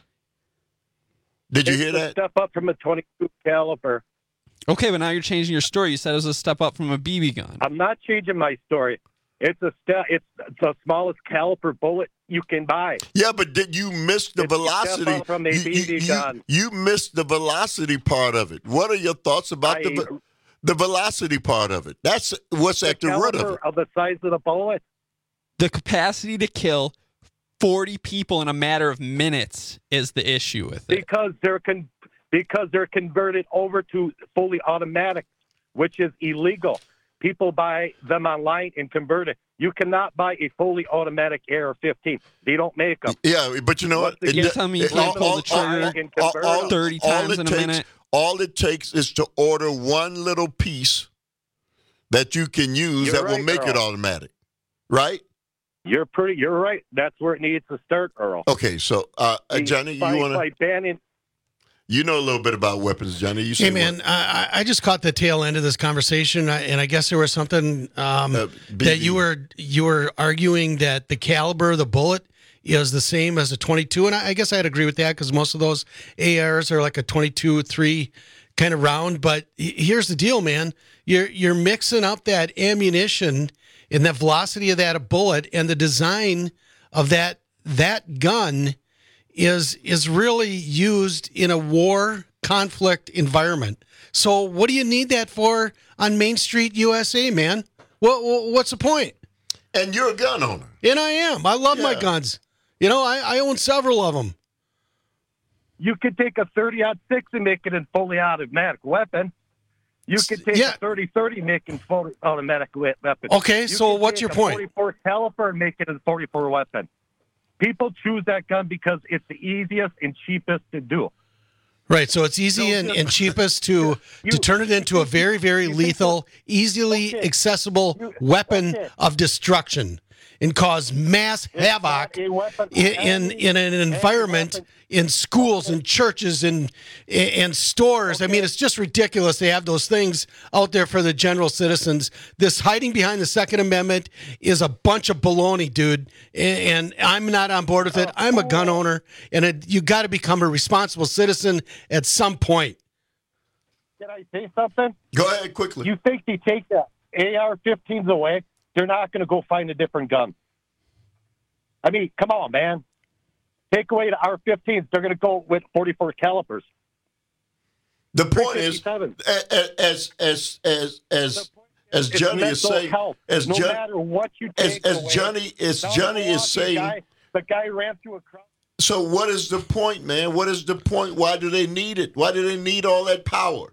Did you hear that? Step up from a 22 caliber. Okay, but now you're changing your story. You said it was a step up from a BB gun. I'm not changing my story. It's a step. It's the smallest caliber bullet you can buy. Yeah, but did you miss the velocity from a BB gun? You missed the velocity part of it. What are your thoughts about the velocity part of it? That's what's at the root of it. Of the size of the bullet. The capacity to kill 40 people in a matter of minutes is the issue with it. Because they're converted over to fully automatic, which is illegal. People buy them online and convert it. You cannot buy a fully automatic AR-15. They don't make them. Yeah, but you know what? You tell me you can't pull the trigger 30 times in a minute? All it takes is to order one little piece that you can use that will make it automatic, right? You're right. That's where it needs to start, Earl. Okay, so Johnny, you want to? By banning. You know a little bit about weapons, Johnny. Hey, man, I just caught the tail end of this conversation, and I guess there was something that you were arguing that the caliber of the bullet is the same as a 22, and I guess I'd agree with that because most of those ARs are like a 22-3 kind of round. But here's the deal, man: you're mixing up that ammunition and the velocity of that bullet, and the design of that gun is really used in a war conflict environment. So what do you need that for on Main Street, USA, man? What's the point? And you're a gun owner. And I am. I love my guns. You know, I own several of them. You could take a 30-06 and make it a fully automatic weapon. You can take a 30-30, make it fully automatic weapon. Okay, You so can what's take your point? A 44 caliber and make it a 44 weapon. People choose that gun because it's the easiest and cheapest to do. Right, so it's easy and cheapest to turn it into a very, very lethal, easily accessible weapon of destruction and cause mass havoc in an environment, in schools and churches and stores. I mean, it's just ridiculous to have those things out there for the general citizens. This hiding behind the Second Amendment is a bunch of baloney, dude, and I'm not on board with it. I'm a gun owner, and you got to become a responsible citizen at some point. Can I say something? Go ahead quickly. You think they take the AR-15s away? They're not going to go find a different gun. I mean, come on, man. Take away the R-15s. They're going to go with 44 calibers. The point is, as Johnny is saying, as no matter what you take as Johnny is saying, the guy ran through a crowd. So what is the point, man? What is the point? Why do they need it? Why do they need all that power?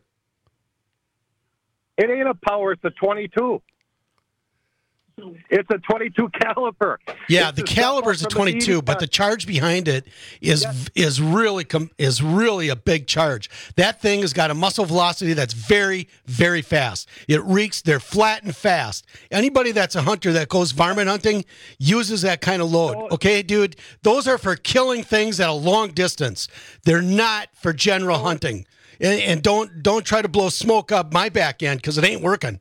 It ain't a power. It's a 22. It's a 22 caliber. Yeah, the caliber is a 22, but the charge behind it is really a big charge. That thing has got a muzzle velocity that's very, very fast. It reeks. They're flat and fast. Anybody that's a hunter that goes varmint hunting uses that kind of load. Okay, dude, those are for killing things at a long distance. They're not for general hunting. And don't try to blow smoke up my back end because it ain't working.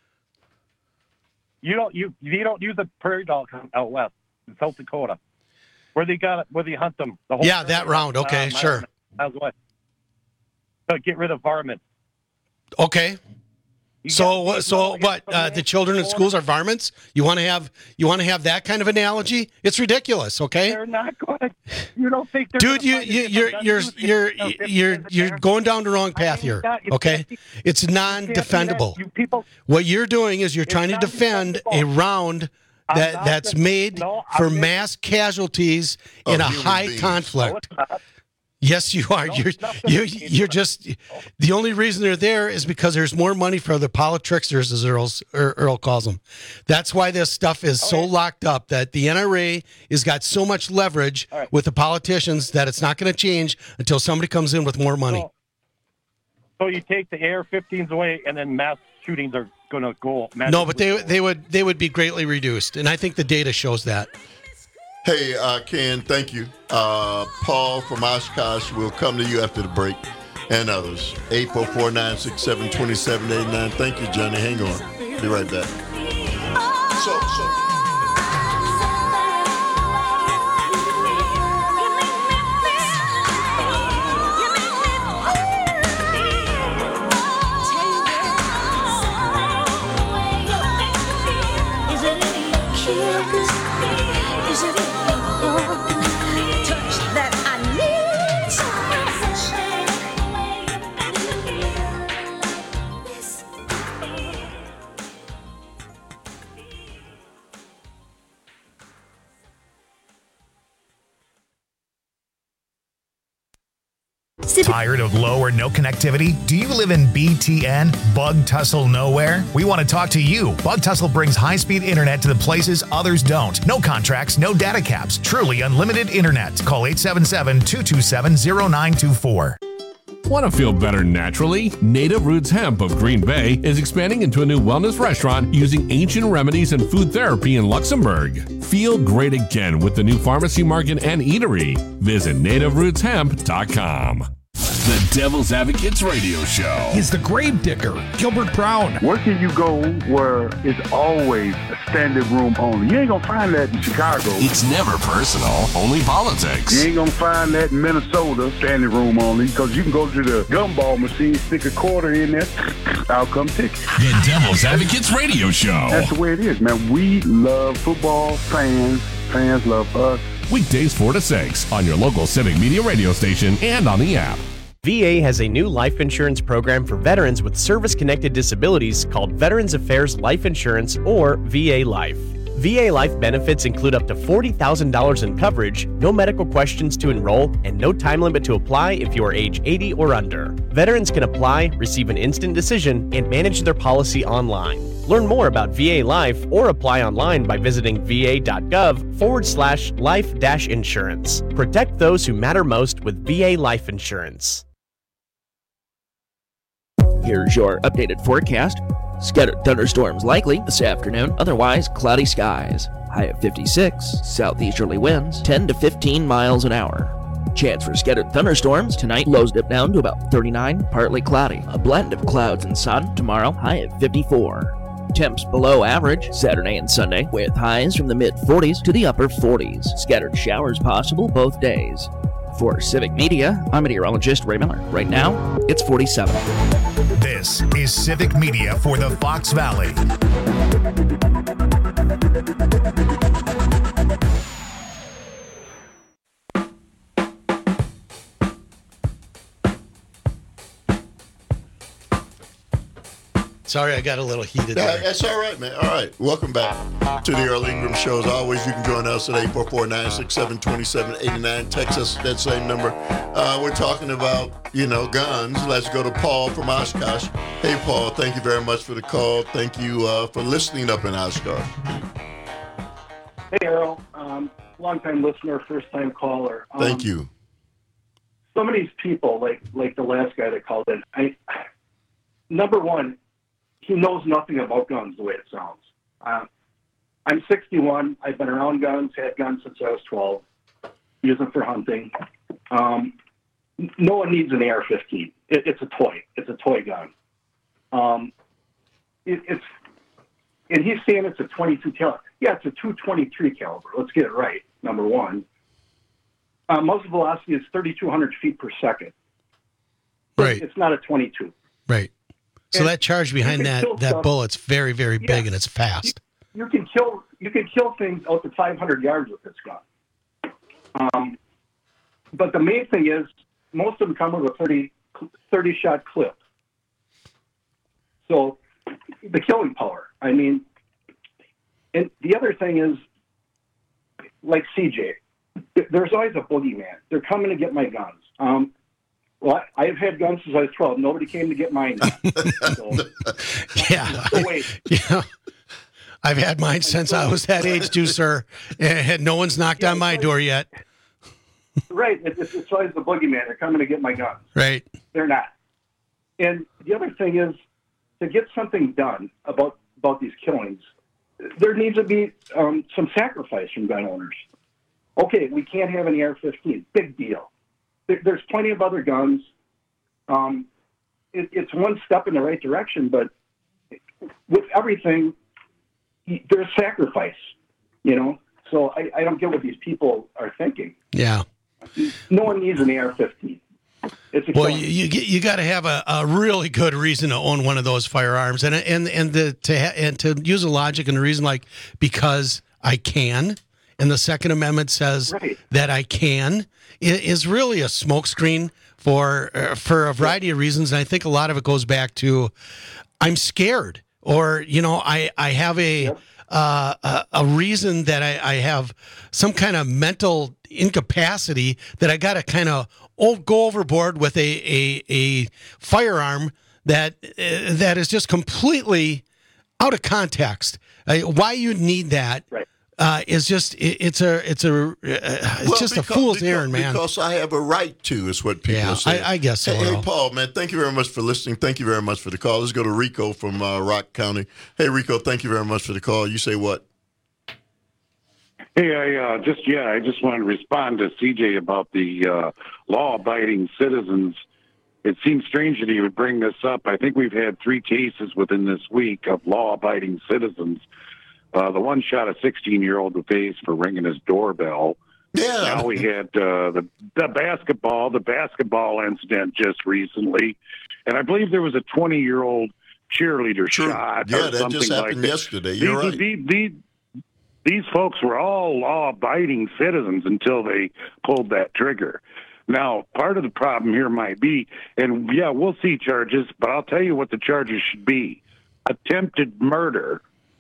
You don't use a prairie dog out west in South Dakota, where they hunt them. The whole that round. Okay, sure. That's what. To get rid of varmints. Okay. So what? The children in schools are varmints? You want to have that kind of analogy? It's ridiculous. Okay. They're not going. You don't think they're dude? You're going down the wrong path here. Okay. It's non-defendable. What you're doing is you're trying to defend a round that's made for mass casualties in a high conflict. Yes, you are. You're just the only reason they're there is because there's more money for the politricksters, as Earl calls them. That's why this stuff is so locked up. That the NRA has got so much leverage with the politicians that it's not going to change until somebody comes in with more money. So you take the AR-15s away, and then mass shootings are going to go. No, but they would be greatly reduced, and I think the data shows that. Hey, Ken, thank you. Paul from Oshkosh will come to you after the break, and others. 844-967-2789. Thank you, Johnny. Hang on. Be right back. So. Tired of low or no connectivity? Do you live in BTN, Bug Tussle Nowhere? We want to talk to you. Bug Tussle brings high-speed internet to the places others don't. No contracts, no data caps. Truly unlimited internet. Call 877-227-0924. Want to feel better naturally? Native Roots Hemp of Green Bay is expanding into a new wellness restaurant using ancient remedies and food therapy in Luxembourg. Feel great again with the new pharmacy market and eatery. Visit nativerootshemp.com. The Devil's Advocates Radio Show. He's the grave digger, Gilbert Brown. Where can you go where it's always a standing room only? You ain't going to find that in Chicago. It's never personal, only politics. You ain't going to find that in Minnesota, standing room only, because you can go to the gumball machine, stick a quarter in there, outcome ticket. The Devil's Advocates Radio Show. That's the way it is, man. We love football, fans love us. Weekdays 4 to 6 on your local Civic Media radio station and on the app. VA has a new life insurance program for veterans with service-connected disabilities called Veterans Affairs Life Insurance, or VA Life. VA Life benefits include up to $40,000 in coverage, no medical questions to enroll, and no time limit to apply if you are age 80 or under. Veterans can apply, receive an instant decision, and manage their policy online. Learn more about VA Life or apply online by visiting va.gov/life-insurance. Protect those who matter most with VA Life Insurance. Here's your updated forecast. Scattered thunderstorms likely this afternoon, otherwise cloudy skies. High of 56, southeasterly winds 10 to 15 miles an hour. Chance for scattered thunderstorms tonight, lows dip down to about 39, partly cloudy. A blend of clouds and sun tomorrow, high of 54. Temps below average Saturday and Sunday, with highs from the mid-40s to the upper 40s. Scattered showers possible both days. For Civic Media, I'm meteorologist Ray Miller. Right now, it's 47. This is Civic Media for the Fox Valley. Sorry, I got a little heated there. That's all right, man. All right. Welcome back to the Earl Ingram Show. As always, you can join us at 844-967-2789. Text us that same number. We're talking about, guns. Let's go to Paul from Oshkosh. Hey, Paul, thank you very much for the call. Thank you for listening up in Oshkosh. Hey, Earl. Long-time listener, first-time caller. Thank you. Some of these people, like the last guy that called in, number one, he knows nothing about guns the way it sounds. I'm 61. I've been around guns, had guns since I was 12, use them for hunting. No one needs an AR-15. It's a toy. It's a toy gun. And he's saying it's a 22 caliber. Yeah, it's a 223 caliber. Let's get it right, number one. Muzzle velocity is 3,200 feet per second. Right. It's not a 22. Right. So that charge behind that stuff. bullet's very, very big, and it's fast. You can kill things out to 500 yards with this gun. But the main thing is most of them come with a 30 shot clip. So the killing power. I mean, and the other thing is, like CJ, there's always a boogeyman. They're coming to get my guns. Well, I've had guns since I was 12. Nobody came to get mine. Yeah. Wait. Yeah. I've had mine since I was that age too, sir. And no one's knocked on my door yet. Right. It's always the boogeyman. They're coming to get my guns. Right. They're not. And the other thing is, to get something done about these killings, there needs to be some sacrifice from gun owners. Okay, we can't have an AR-15. Big deal. There's plenty of other guns. It's one step in the right direction, but with everything, there's sacrifice, So I don't get what these people are thinking. Yeah. No one needs an AR-15. Well, you got to have a really good reason to own one of those firearms, and to use a logic and a reason like because I can, and the Second Amendment says that I can, is really a smokescreen for a variety of reasons. And I think a lot of it goes back to I'm scared, or I have a reason that I have some kind of mental incapacity that I got to kind of go overboard with a firearm that is just completely out of context. Why you need that is just it's just a fool's errand, man. Because I have a right to, is what people are saying. I guess so. Hey, Paul, man, thank you very much for listening. Thank you very much for the call. Let's go to Rico from Rock County. Hey, Rico, thank you very much for the call. You say what? Hey, I just wanted to respond to CJ about the law-abiding citizens. It seems strange that he would bring this up. I think we've had 3 cases within this week of law-abiding citizens. The one shot a 16-year-old in the face for ringing his doorbell. Yeah. Now we had the basketball incident just recently, and I believe there was a 20-year-old cheerleader shot. Yeah, or that something just happened like that. yesterday. You're right. These folks were all law-abiding citizens until they pulled that trigger. Now, part of the problem here might be, and yeah, we'll see charges, but I'll tell you what the charges should be. Attempted murder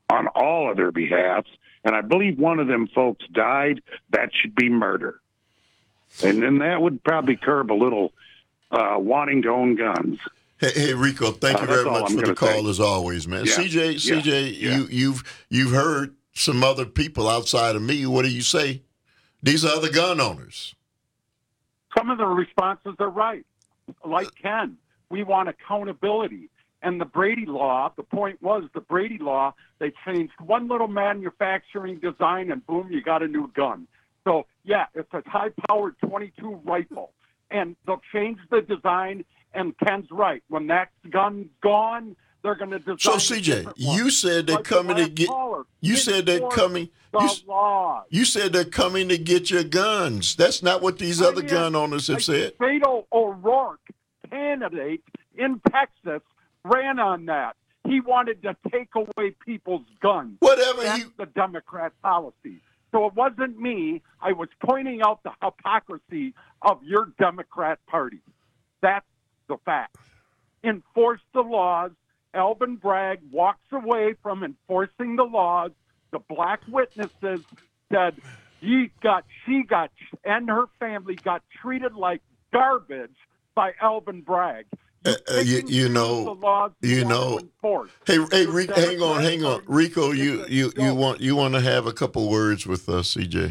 on all of their behalfs. And I believe one of them folks died. That should be murder. And then that would probably curb a little wanting to own guns. Hey, Rico, thank you very much for the call as always, man. Yeah. CJ, you've heard some other people outside of me. What do you say? These are the gun owners. Some of the responses are right. Like Ken, we want accountability. And the Brady Law, the point was the Brady Law, they changed one little manufacturing design and boom, you got a new gun. So, yeah, it's a high-powered .22 rifle. And they'll change the design, and Ken's right. When that gun's gone, they're going to design. So, CJ, you said they're coming to get. You said they're coming. You said they're coming to get your guns. That's not what these other gun owners have said. Beto O'Rourke, candidate in Texas, ran on that. He wanted to take away people's guns. That's the Democrat policy. So it wasn't me. I was pointing out the hypocrisy of your Democrat Party. That's the fact. Enforce the laws. Alvin Bragg walks away from enforcing the laws. The black witnesses said she got, and her family got treated like garbage by Alvin Bragg. You know. Hey, Rico, hang on. Rico, you want to have a couple words with CJ?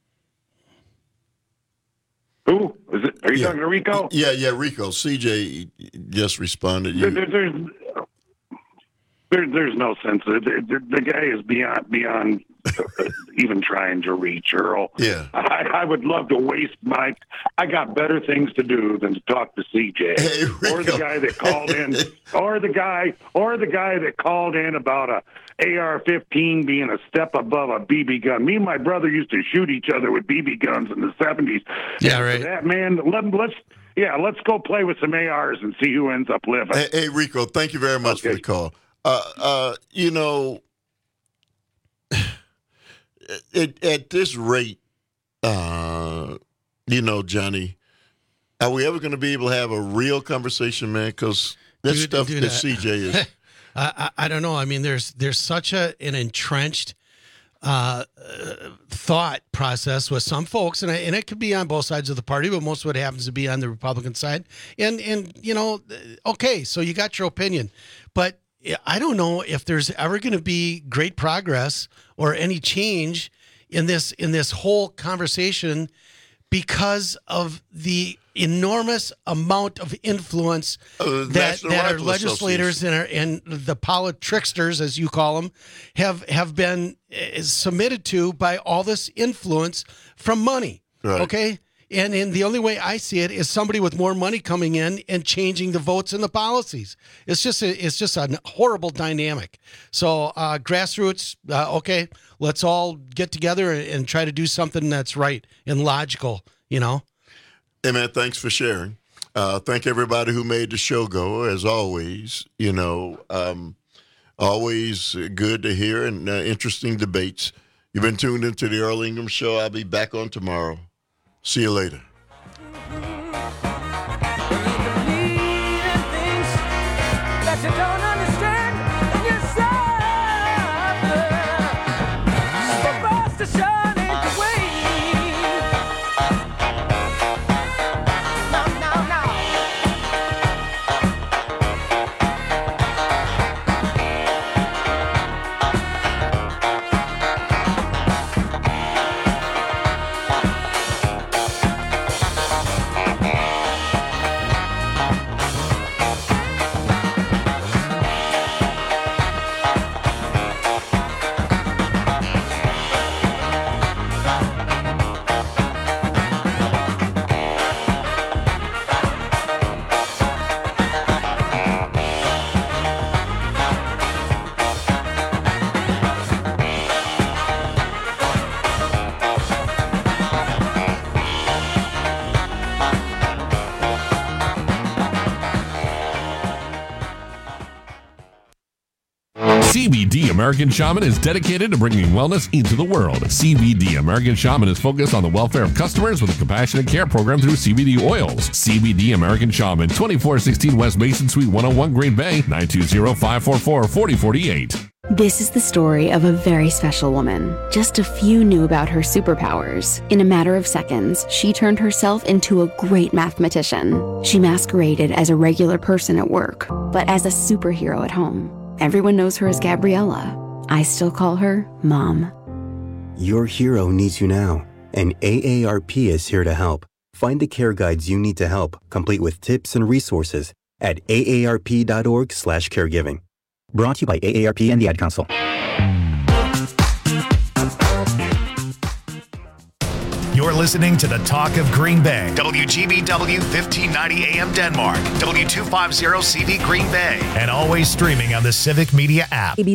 Who is it? Are you talking to Rico? Yeah, Rico. CJ just responded. There's no sense. The guy is beyond even trying to reach Earl. Yeah, I would love to waste I got better things to do than to talk to CJ or the guy that called in, or the guy that called in about a AR-15 being a step above a BB gun. Me and my brother used to shoot each other with BB guns in the 70s. Yeah, right. That man, let's go play with some ARs and see who ends up living. Hey, Rico, thank you very much for the call. At this rate, Johnny, are we ever going to be able to have a real conversation, man? Because that stuff that CJ is. I don't know. I mean, there's such an entrenched thought process with some folks, and it could be on both sides of the party, but most of it happens to be on the Republican side. And okay, so you got your opinion, but I don't know if there's ever going to be great progress or any change in this whole conversation because of the enormous amount of influence that our legislators and the politricksters, as you call them, have been submitted to by all this influence from money. Right. Okay. And the only way I see it is somebody with more money coming in and changing the votes and the policies. It's just a horrible dynamic. So grassroots, okay, let's all get together and try to do something that's right and logical, Hey, man, thanks for sharing. Thank everybody who made the show go, as always. Always good to hear and interesting debates. You've been tuned into the Earl Ingram Show. I'll be back on tomorrow. See you later. CBD American Shaman is dedicated to bringing wellness into the world. CBD American Shaman is focused on the welfare of customers with a compassionate care program through CBD oils. CBD American Shaman, 2416 West Mason Suite 101 Green Bay, 920-544-4048. This is the story of a very special woman. Just a few knew about her superpowers. In a matter of seconds, she turned herself into a great mathematician. She masqueraded as a regular person at work, but as a superhero at home. Everyone knows her as Gabriella. I still call her Mom. Your hero needs you now, and AARP is here to help. Find the care guides you need to help, complete with tips and resources at aarp.org/caregiving. Brought to you by AARP and the Ad Council. You're listening to the Talk of Green Bay. WGBW 1590 AM Denmark. W250 CV Green Bay. And always streaming on the Civic Media app.